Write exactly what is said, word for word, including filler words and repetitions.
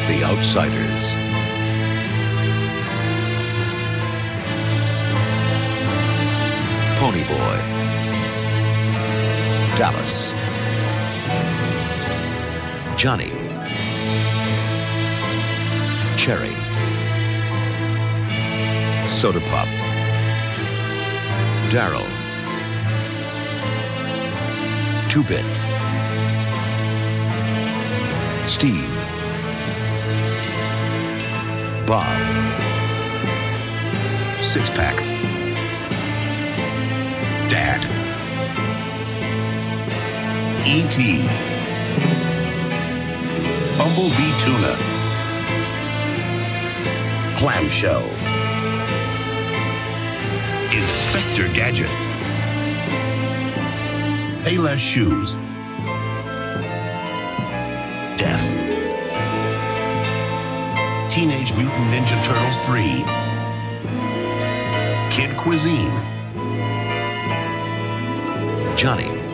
The Outsiders. Pony Boy. Dallas. Johnny. Cherry. Soda Pop. Daryl. Two-Bit. Steve. Bob. Six-Pack. Dad. E T Bumblebee Tuna. Clamshell. Inspector Gadget. Payless Shoes. Death. Teenage Mutant Ninja Turtles three. Kid Cuisine. Johnny.